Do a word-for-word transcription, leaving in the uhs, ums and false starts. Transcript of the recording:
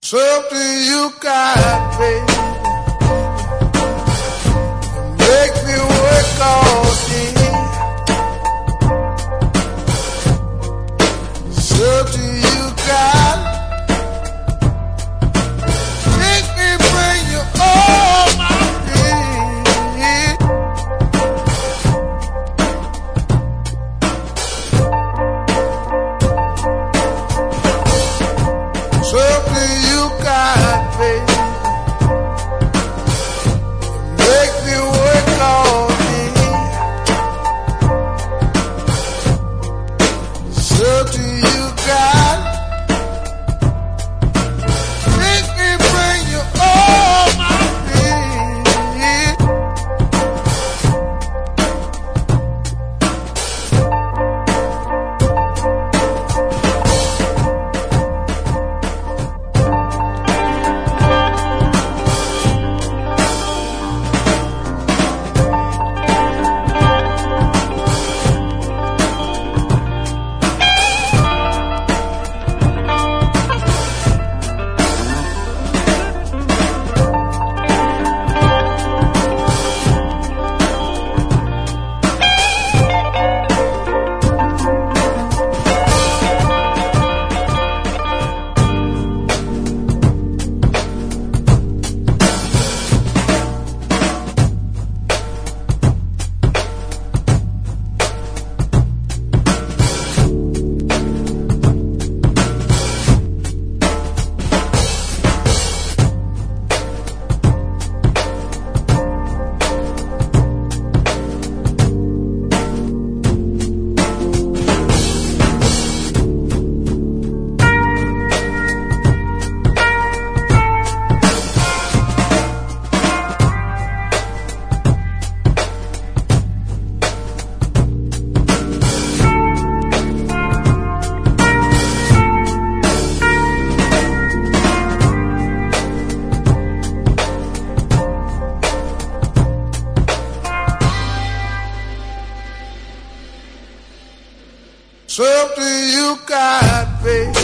Something you got, baby, make me work all day. Something you got, make me bring you all my pain. Something you got, baby, make me work all day. Something you got, make me bring you all my pain. Something you got, baby,